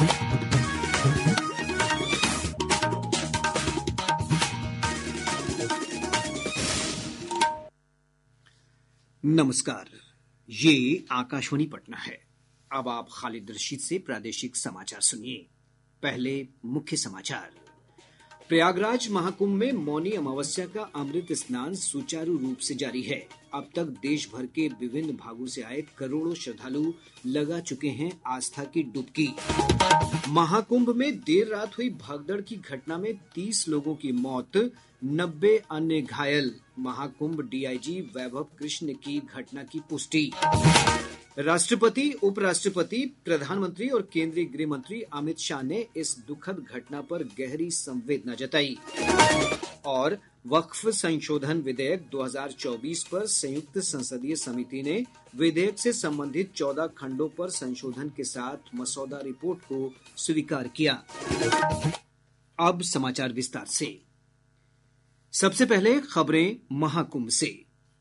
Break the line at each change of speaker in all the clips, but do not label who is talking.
नमस्कार, ये आकाशवाणी पटना है। अब आप खालिद रशीद से प्रादेशिक समाचार सुनिए। पहले मुख्य समाचार। प्रयागराज महाकुंभ में मौनी अमावस्या का अमृत स्नान सुचारू रूप से जारी है। अब तक देश भर के विभिन्न भागों से आए करोड़ों श्रद्धालु लगा चुके हैं आस्था की डुबकी। महाकुंभ में देर रात हुई भगदड़ की घटना में 30 लोगों की मौत, 90 अन्य घायल। महाकुंभ डीआईजी वैभव कृष्ण की घटना की पुष्टि। राष्ट्रपति, उपराष्ट्रपति, प्रधानमंत्री और केंद्रीय गृह मंत्री अमित शाह ने इस दुखद घटना पर गहरी संवेदना जताई। और वक्फ संशोधन विधेयक 2024 पर संयुक्त संसदीय समिति ने विधेयक से संबंधित 14 खंडों पर संशोधन के साथ मसौदा रिपोर्ट को स्वीकार किया। अब समाचार विस्तार से। सबसे पहले खबरें महाकुंभ से।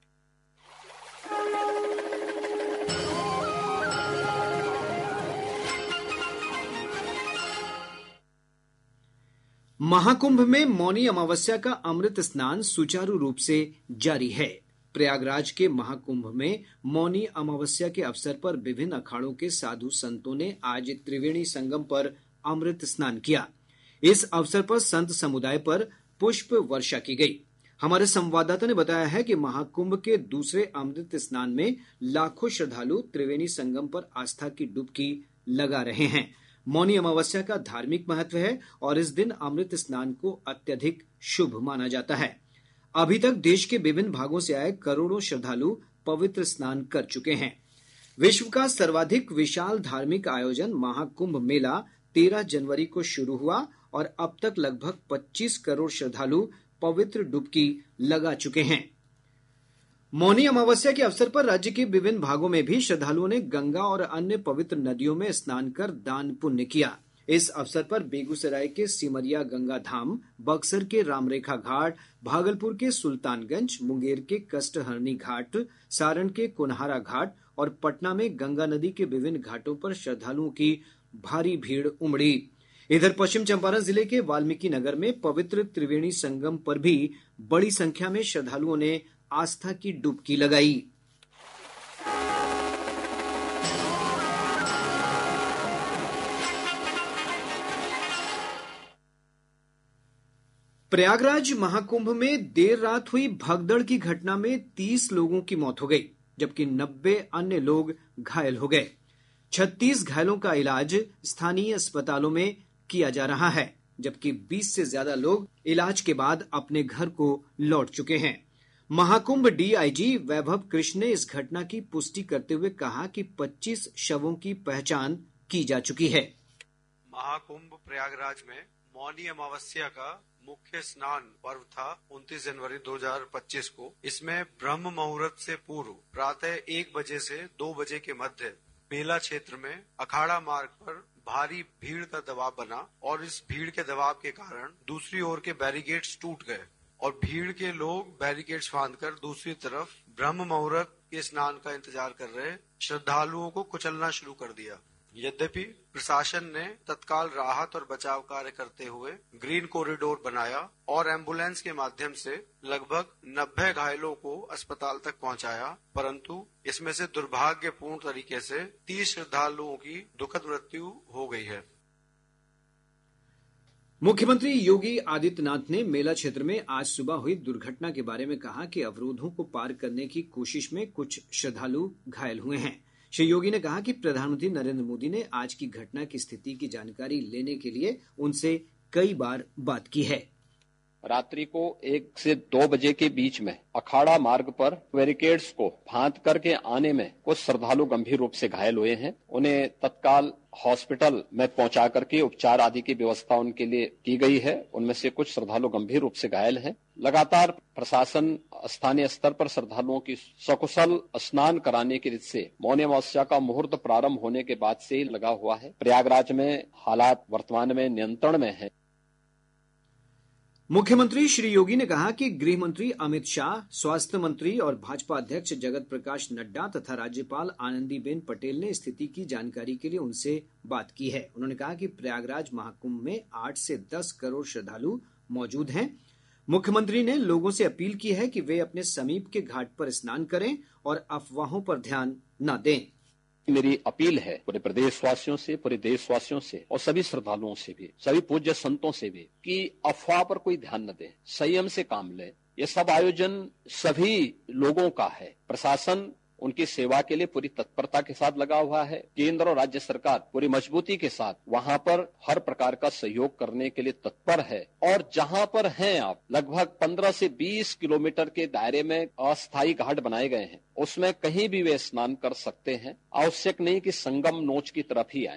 महाकुंभ में मौनी अमावस्या का अमृत स्नान सुचारू रूप से जारी है। प्रयागराज के महाकुंभ में मौनी अमावस्या के अवसर पर विभिन्न अखाड़ों के साधु संतों ने आज त्रिवेणी संगम पर अमृत स्नान किया। इस अवसर पर संत समुदाय पर पुष्प वर्षा की गई। हमारे संवाददाता ने बताया है कि महाकुंभ के दूसरे अमृत स्नान में लाखों श्रद्धालु त्रिवेणी संगम पर आस्था की डुबकी लगा रहे हैं। मौनी अमावस्या का धार्मिक महत्व है और इस दिन अमृत स्नान को अत्यधिक शुभ माना जाता है। अभी तक देश के विभिन्न भागों से आए करोड़ों श्रद्धालु पवित्र स्नान कर चुके हैं। विश्व का सर्वाधिक विशाल धार्मिक आयोजन महाकुंभ मेला 13 जनवरी को शुरू हुआ और अब तक लगभग 25 करोड़ श्रद्धालु पवित्र डुबकी लगा चुके हैं। मौनी अमावस्या के अवसर पर राज्य के विभिन्न भागों में भी श्रद्धालुओं ने गंगा और अन्य पवित्र नदियों में स्नान कर दान पुण्य किया। इस अवसर पर बेगूसराय के सिमरिया गंगा धाम, बक्सर के रामरेखा घाट, भागलपुर के सुल्तानगंज, मुंगेर के कष्टहरणी घाट, सारण के कुनहारा घाट और पटना में गंगा नदी के विभिन्न घाटों पर श्रद्धालुओं की भारी भीड़ उमड़ी। इधर पश्चिम चंपारण जिले के वाल्मीकि नगर में पवित्र त्रिवेणी संगम पर भी बड़ी संख्या में श्रद्धालुओं ने आस्था की डुबकी लगाई। प्रयागराज महाकुंभ में देर रात हुई भगदड़ की घटना में 30 लोगों की मौत हो गई, जबकि 90 अन्य लोग घायल हो गए। 36 घायलों का इलाज स्थानीय अस्पतालों में किया जा रहा है, जबकि 20 से ज्यादा लोग इलाज के बाद अपने घर को लौट चुके हैं। महाकुंभ डीआईजी वैभव कृष्ण ने इस घटना की पुष्टि करते हुए कहा कि 25 शवों की पहचान की जा चुकी है।
महाकुंभ प्रयागराज में मौनी अमावस्या का मुख्य स्नान पर्व था 29 जनवरी 2025 को। इसमें ब्रह्म मुहूर्त से पूर्व प्रातः 1 बजे से 2 बजे के मध्य मेला क्षेत्र में अखाड़ा मार्ग पर भारी भीड़ का दबाव बना और इस भीड़ के दबाव के कारण दूसरी ओर के बैरिकेड्स टूट गए और भीड़ के लोग बैरिकेड्स फांदकर दूसरी तरफ ब्रह्म मुहूर्त के स्नान का इंतजार कर रहे श्रद्धालुओं को कुचलना शुरू कर दिया। यद्यपि प्रशासन ने तत्काल राहत और बचाव कार्य करते हुए ग्रीन कॉरिडोर बनाया और एम्बुलेंस के माध्यम से लगभग 90 घायलों को अस्पताल तक पहुंचाया, परंतु इसमें से दुर्भाग्यपूर्ण तरीके से 30 श्रद्धालुओं की दुखद मृत्यु हो गई है।
मुख्यमंत्री योगी आदित्यनाथ ने मेला क्षेत्र में आज सुबह हुई दुर्घटना के बारे में कहा कि अवरोधों को पार करने की कोशिश में कुछ श्रद्धालु घायल हुए हैं। श्री योगी ने कहा कि प्रधानमंत्री नरेंद्र मोदी ने आज की घटना की स्थिति की जानकारी लेने के लिए उनसे कई बार बात की है।
रात्रि को 1 से 2 बजे के बीच में अखाड़ा मार्ग पर बैरिकेड्स को फांद करके आने में कुछ श्रद्धालु गंभीर रूप से घायल हुए हैं। उन्हें तत्काल हॉस्पिटल में पहुंचा करके उपचार आदि की व्यवस्था उनके लिए की गई है। उनमें से कुछ श्रद्धालु गंभीर रूप से घायल हैं। लगातार प्रशासन स्थानीय स्तर पर श्रद्धालुओं की सकुशल स्नान कराने की रीत से मौनी अमावस्या का मुहूर्त प्रारंभ होने के बाद से ही लगा हुआ है। प्रयागराज में हालात वर्तमान में नियंत्रण में है।
मुख्यमंत्री श्री योगी ने कहा कि गृह मंत्री अमित शाह, स्वास्थ्य मंत्री और भाजपा अध्यक्ष जगत प्रकाश नड्डा तथा राज्यपाल आनंदीबेन पटेल ने स्थिति की जानकारी के लिए उनसे बात की है। उन्होंने कहा कि प्रयागराज महाकुंभ में 8 से 10 करोड़ श्रद्धालु मौजूद हैं। मुख्यमंत्री ने लोगों से अपील की है कि वे अपने समीप के घाट पर स्नान करें और अफवाहों पर ध्यान न दें।
मेरी अपील है पूरे प्रदेशवासियों से, पूरे देशवासियों से और सभी श्रद्धालुओं से भी, सभी पूज्य संतों से भी कि अफवाह पर कोई ध्यान न दें, संयम से काम लें। ये सब आयोजन सभी लोगों का है। प्रशासन उनकी सेवा के लिए पूरी तत्परता के साथ लगा हुआ है। केंद्र और राज्य सरकार पूरी मजबूती के साथ वहां पर हर प्रकार का सहयोग करने के लिए तत्पर है। और जहां पर हैं आप, लगभग 15 से 20 किलोमीटर के दायरे में अस्थायी घाट बनाए गए हैं, उसमें कहीं भी वे स्नान कर सकते हैं। आवश्यक नहीं कि संगम नोच की तरफ ही आए।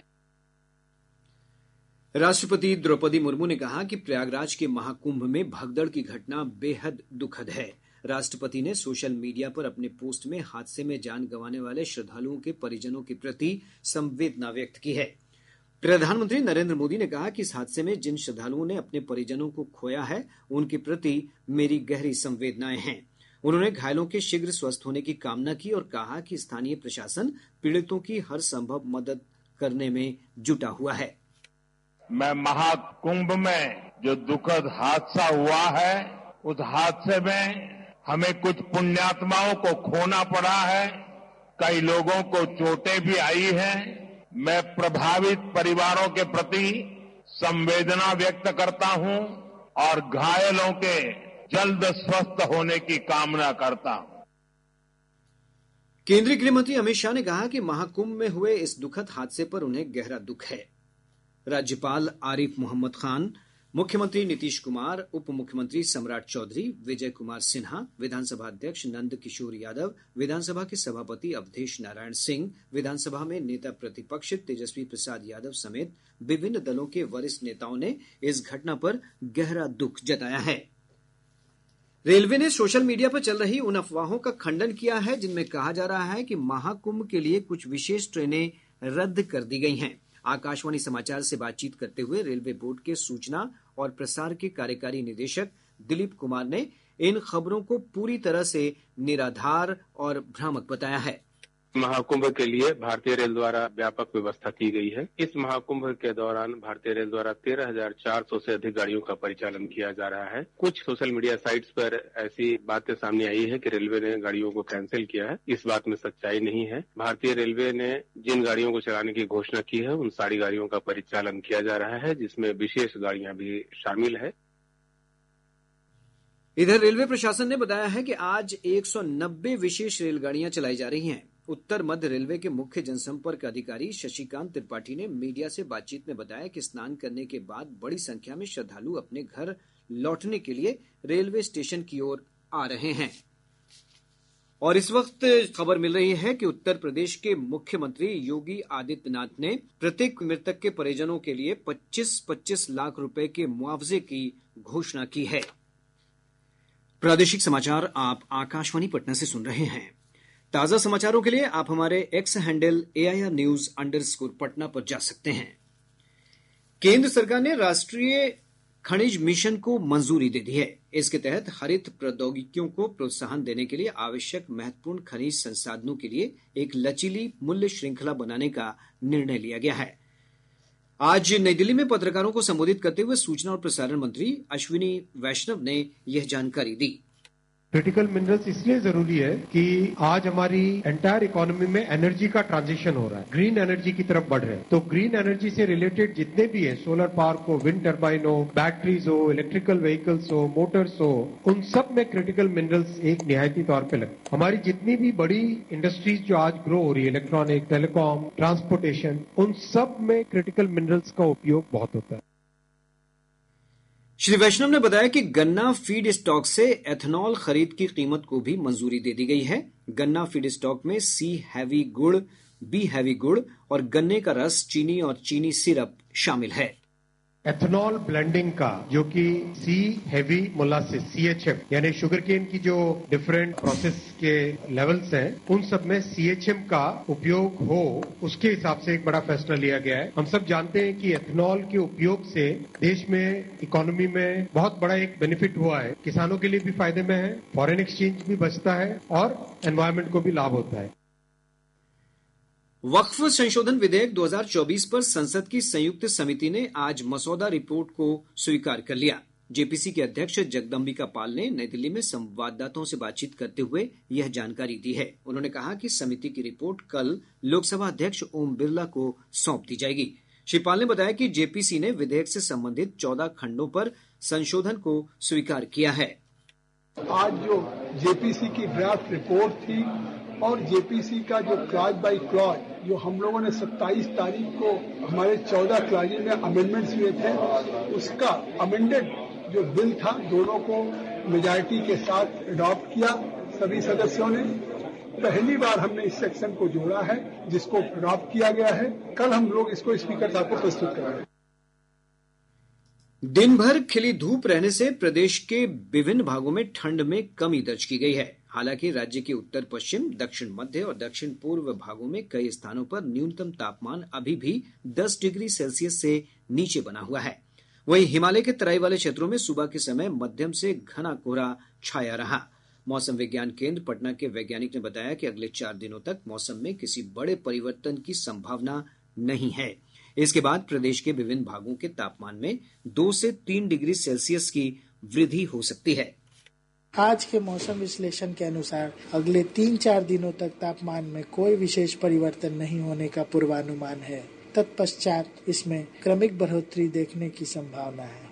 राष्ट्रपति द्रौपदी मुर्मू ने कहा कि प्रयागराज के महाकुंभ में भगदड़ की घटना बेहद दुखद है। राष्ट्रपति ने सोशल मीडिया पर अपने पोस्ट में हादसे में जान गंवाने वाले श्रद्धालुओं के परिजनों के प्रति संवेदना व्यक्त की है। प्रधानमंत्री नरेंद्र मोदी ने कहा कि इस हादसे में जिन श्रद्धालुओं ने अपने परिजनों को खोया है, उनके प्रति मेरी गहरी संवेदनाएं हैं। उन्होंने घायलों के शीघ्र स्वस्थ होने की कामना की और कहा कि स्थानीय प्रशासन पीड़ितों की हर संभव मदद करने में जुटा हुआ है।
मैं महाकुंभ में जो दुखद हादसा हुआ है, उस हादसे में हमें कुछ पुण्यात्माओं को खोना पड़ा है, कई लोगों को चोटें भी आई हैं। मैं प्रभावित परिवारों के प्रति संवेदना व्यक्त करता हूं और घायलों के जल्द स्वस्थ होने की कामना करता हूं।
केंद्रीय गृह मंत्री अमित शाह ने कहा कि महाकुंभ में हुए इस दुखद हादसे पर उन्हें गहरा दुख है। राज्यपाल आरिफ मोहम्मद खान, मुख्यमंत्री नीतीश कुमार, उप मुख्यमंत्री सम्राट चौधरी, विजय कुमार सिन्हा, विधानसभा अध्यक्ष नंद किशोर यादव, विधानसभा के सभापति अवधेश नारायण सिंह, विधानसभा में नेता प्रतिपक्ष तेजस्वी प्रसाद यादव समेत विभिन्न दलों के वरिष्ठ नेताओं ने इस घटना पर गहरा दुख जताया है। रेलवे ने सोशल मीडिया पर चल रही उन अफवाहों का खंडन किया है जिनमें कहा जा रहा है कि महाकुंभ के लिए कुछ विशेष ट्रेनें रद्द कर दी गई हैं। आकाशवाणी समाचार से बातचीत करते हुए रेलवे बोर्ड के सूचना और प्रसार के कार्यकारी निदेशक दिलीप कुमार ने इन खबरों को पूरी तरह से निराधार और भ्रामक बताया है।
महाकुंभ के लिए भारतीय रेल द्वारा व्यापक व्यवस्था की गई है। इस महाकुंभ के दौरान भारतीय रेल द्वारा 13,400 से अधिक गाड़ियों का परिचालन किया जा रहा है। कुछ सोशल मीडिया साइट्स पर ऐसी बातें सामने आई है कि रेलवे ने गाड़ियों को कैंसिल किया है। इस बात में सच्चाई नहीं है। भारतीय रेलवे ने जिन गाड़ियों को चलाने की घोषणा की है, उन सारी गाड़ियों का परिचालन किया जा रहा है, जिसमें विशेष गाड़ियां भी शामिल है।
इधर रेलवे प्रशासन ने बताया है कि आज 190 विशेष रेलगाड़ियां चलाई जा रही हैं। उत्तर मध्य रेलवे के मुख्य जनसंपर्क अधिकारी शशिकांत त्रिपाठी ने मीडिया से बातचीत में बताया कि स्नान करने के बाद बड़ी संख्या में श्रद्धालु अपने घर लौटने के लिए रेलवे स्टेशन की ओर आ रहे हैं। और इस वक्त खबर मिल रही है कि उत्तर प्रदेश के मुख्यमंत्री योगी आदित्यनाथ ने प्रत्येक मृतक के परिजनों के लिए 25-25 लाख रुपए के मुआवजे की घोषणा की है। प्रादेशिक समाचार आप आकाशवाणी पटना से सुन रहे हैं। ताजा समाचारों के लिए आप हमारे एक्स हैंडल AIR_News_ पर जा सकते हैं। केंद्र सरकार ने राष्ट्रीय खनिज मिशन को मंजूरी दे दी है। इसके तहत हरित प्रौद्योगिकियों को प्रोत्साहन देने के लिए आवश्यक महत्वपूर्ण खनिज संसाधनों के लिए एक लचीली मूल्य श्रृंखला बनाने का निर्णय लिया गया है। आज नई दिल्ली में पत्रकारों को संबोधित करते हुए सूचना और प्रसारण मंत्री अश्विनी वैष्णव ने यह जानकारी दी।
क्रिटिकल मिनरल्स इसलिए जरूरी है कि आज हमारी एंटायर इकोनॉमी में एनर्जी का ट्रांजिशन हो रहा है, ग्रीन एनर्जी की तरफ बढ़ रहे हैं। तो ग्रीन एनर्जी से रिलेटेड जितने भी है, सोलर पार्क हो, विंड टर्बाइन हो, बैटरीज हो, इलेक्ट्रिकल व्हीकल्स हो, मोटर्स हो, उन सब में क्रिटिकल मिनरल्स एक निहायती तौर पे लगते। हमारी जितनी भी बड़ी इंडस्ट्रीज जो आज ग्रो हो रही है, इलेक्ट्रॉनिक, टेलीकॉम, ट्रांसपोर्टेशन, उन सब में क्रिटिकल मिनरल्स का उपयोग बहुत होता है।
श्री वैष्णव ने बताया कि गन्ना फीड स्टॉक से एथेनॉल खरीद की कीमत को भी मंजूरी दे दी गई है। गन्ना फीड स्टॉक में C हैवी गुड़, B हैवी गुड़ और गन्ने का रस, चीनी और चीनी सिरप शामिल है।
एथेनॉल ब्लेंडिंग का, जो कि सी हेवी मोलासिस CHM यानी शुगर केन की जो डिफरेंट प्रोसेस के लेवल्स हैं, उन सब में CHM का उपयोग हो, उसके हिसाब से एक बड़ा फैसला लिया गया है। हम सब जानते हैं कि एथेनॉल के उपयोग से देश में इकोनॉमी में बहुत बड़ा एक बेनिफिट हुआ है, किसानों के लिए भी फायदे में है, फॉरेन एक्सचेंज भी बचता है और एनवायरमेंट को भी लाभ होता है।
वक्फ संशोधन विधेयक 2024 पर संसद की संयुक्त समिति ने आज मसौदा रिपोर्ट को स्वीकार कर लिया। जेपीसी के अध्यक्ष जगदम्बिका पाल ने नई दिल्ली में संवाददाताओं से बातचीत करते हुए यह जानकारी दी है। उन्होंने कहा कि समिति की रिपोर्ट कल लोकसभा अध्यक्ष ओम बिरला को सौंप दी जाएगी। श्री पाल ने बताया कि जेपीसी ने विधेयक से संबंधित 14 खंडों पर संशोधन को स्वीकार किया है।
आज जो जेपीसी की ड्राफ्ट रिपोर्ट थी और जेपीसी का जो क्लॉज बाय क्लॉज जो हम लोगों ने 27 तारीख को हमारे 14 क्लॉजेज में अमेंडमेंट्स हुए थे, उसका अमेंडेड जो बिल था, दोनों को मेजॉरिटी के साथ अडॉप्ट किया सभी सदस्यों ने। पहली बार हमने इस सेक्शन को जोड़ा है जिसको अडॉप्ट किया गया है। कल हम लोग इसको स्पीकर साहब को प्रस्तुत कराएंगे।
दिन भर खिली धूप रहने से प्रदेश के विभिन्न भागों में ठंड में कमी दर्ज की गई है। हालांकि राज्य के उत्तर पश्चिम, दक्षिण मध्य और दक्षिण पूर्व भागों में कई स्थानों पर न्यूनतम तापमान अभी भी 10 डिग्री सेल्सियस से नीचे बना हुआ है। वहीं हिमालय के तराई वाले क्षेत्रों में सुबह के समय मध्यम से घना कोहरा छाया रहा। मौसम विज्ञान केंद्र पटना के वैज्ञानिक ने बताया कि अगले 4 दिनों तक मौसम में किसी बड़े परिवर्तन की संभावना नहीं है। इसके बाद प्रदेश के विभिन्न भागों के तापमान में 2 से 3 डिग्री सेल्सियस की वृद्धि हो सकती है।
आज के मौसम विश्लेषण के अनुसार अगले 3-4 दिनों तक तापमान में कोई विशेष परिवर्तन नहीं होने का पूर्वानुमान है। तत्पश्चात इसमें क्रमिक बढ़ोतरी देखने की संभावना है।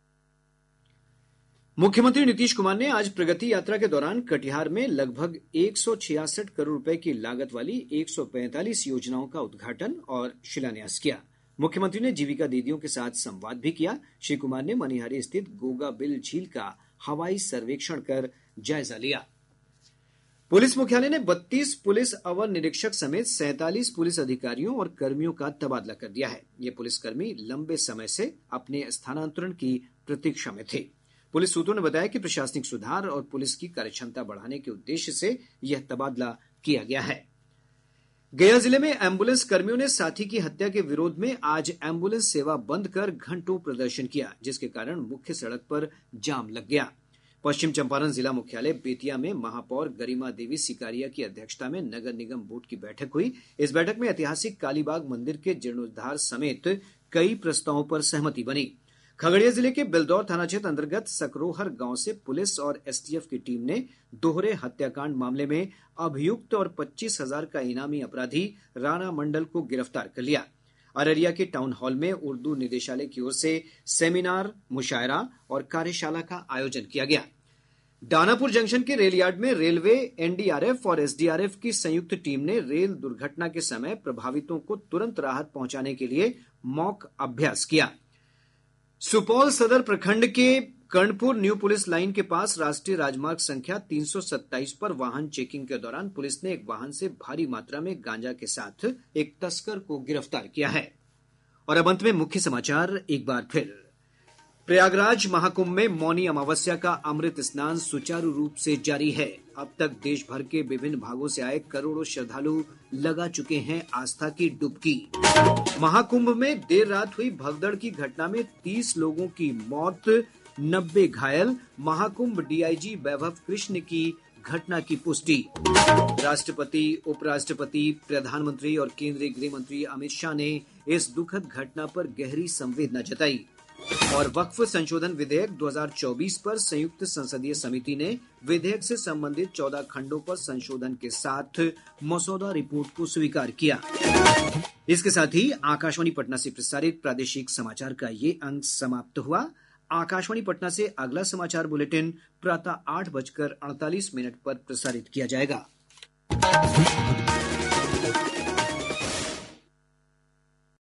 मुख्यमंत्री नीतीश कुमार ने आज प्रगति यात्रा के दौरान कटिहार में लगभग 166 करोड़ रुपए की लागत वाली 145 योजनाओं का उद्घाटन और शिलान्यास किया। मुख्यमंत्री ने जीविका दीदियों के साथ संवाद भी किया। श्री कुमार ने मनिहारी स्थित गोगा बिल झील का हवाई सर्वेक्षण कर जायजा लिया। पुलिस मुख्यालय ने 32 पुलिस अवर निरीक्षक समेत 47 पुलिस अधिकारियों और कर्मियों का तबादला कर दिया है। ये पुलिसकर्मी लंबे समय से अपने स्थानांतरण की प्रतीक्षा में थे। पुलिस सूत्रों ने बताया कि प्रशासनिक सुधार और पुलिस की कार्यक्षमता बढ़ाने के उद्देश्य से यह तबादला किया गया है। गया जिले में एम्बुलेंस कर्मियों ने साथी की हत्या के विरोध में आज एम्बुलेंस सेवा बंद कर घंटों प्रदर्शन किया, जिसके कारण मुख्य सड़क पर जाम लग गया। पश्चिम चंपारण जिला मुख्यालय बेतिया में महापौर गरिमा देवी सिकारिया की अध्यक्षता में नगर निगम बोर्ड की बैठक हुई। इस बैठक में ऐतिहासिक कालीबाग मंदिर के जीर्णोद्धार समेत कई प्रस्तावों पर सहमति बनी। खगड़िया जिले के बेलदौर थाना क्षेत्र अंतर्गत सकरोहर गांव से पुलिस और एसटीएफ की टीम ने दोहरे हत्याकांड मामले में अभियुक्त और 25,000 का इनामी अपराधी राणा मंडल को गिरफ्तार कर लिया। अररिया के टाउन हॉल में उर्दू निदेशालय की ओर से सेमिनार, मुशायरा और कार्यशाला का आयोजन किया गया। दानापुर जंक्शन के रेल यार्ड में रेलवे, एनडीआरएफ और एसडीआरएफ की संयुक्त टीम ने रेल दुर्घटना के समय प्रभावितों को तुरंत राहत पहुंचाने के लिए मॉक अभ्यास किया। सुपौल सदर प्रखंड के कर्णपुर न्यू पुलिस लाइन के पास राष्ट्रीय राजमार्ग संख्या 327 पर वाहन चेकिंग के दौरान पुलिस ने एक वाहन से भारी मात्रा में गांजा के साथ एक तस्कर को गिरफ्तार किया है। और अब अंत में मुख्य समाचार एक बार फिर। प्रयागराज महाकुंभ में मौनी अमावस्या का अमृत स्नान सुचारू रूप से जारी है। अब तक देश भर के विभिन्न भागों से आए करोड़ों श्रद्धालु लगा चुके हैं आस्था की डुबकी। महाकुंभ में देर रात हुई भगदड़ की घटना में 30 लोगों की मौत, 90 घायल। महाकुंभ डीआईजी वैभव कृष्ण की घटना की पुष्टि। राष्ट्रपति, उपराष्ट्रपति, प्रधानमंत्री और केंद्रीय गृह मंत्री अमित शाह ने इस दुखद घटना पर गहरी संवेदना जताई। और वक्फ संशोधन विधेयक 2024 पर संयुक्त संसदीय समिति ने विधेयक से संबंधित 14 खंडों पर संशोधन के साथ मसौदा रिपोर्ट को स्वीकार किया। इसके साथ ही आकाशवाणी पटना से प्रसारित प्रादेशिक समाचार का ये अंक समाप्त हुआ। आकाशवाणी पटना से अगला समाचार बुलेटिन प्रातः 8:48 पर प्रसारित किया जाएगा।